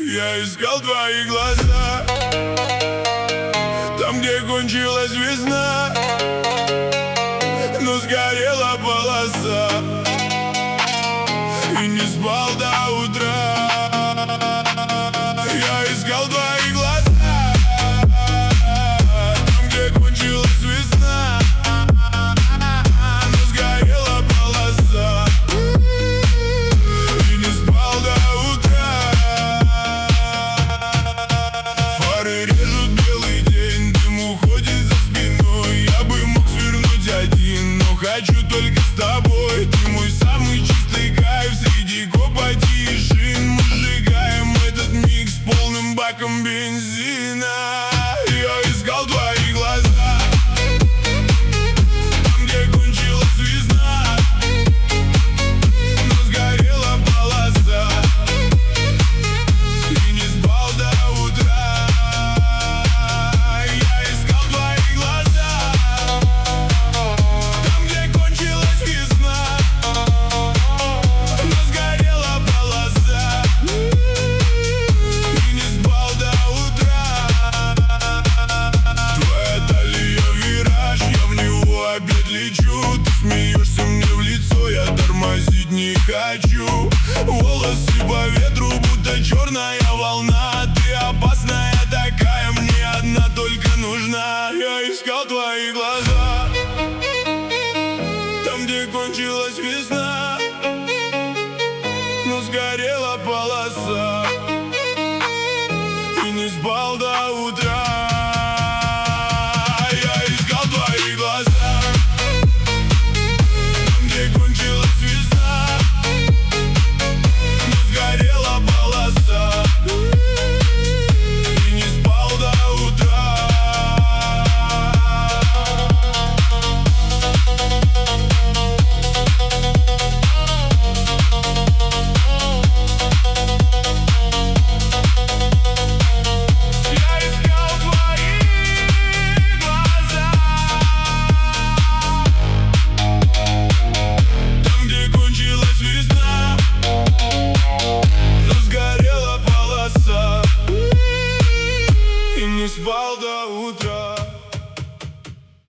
Я искал твои глаза там, где кончилась весна, но сгорела полоса, и не спал до утра. Я искал твои глаза там, где кончилась весна, но сгорела полоса, и не спал до утра. Фары режут белый день, дым уходит за спиной. Я бы мог свернуть один, но хочу только с тобой. Ты мой самый чистый кайф среди копоти и шин. Мы сжигаем этот миг с полным баком бензина. Я искал твои глаза там, где кончилась весна, но сгорела полоса, и не спал до утра. Я искал твои глаза там, где кончилась весна, но сгорела полоса, и не спал до утра. Твоя талия вираж, я в него опять лечу. Ты смеешься мне в лицо, я тормозить не хочу. Волосы по ветру, будто черная волна. Ты опасная такая, мне одна только нужна. Я искал твои глаза там, где кончилась весна, но сгорела полоса, и не спал до утра.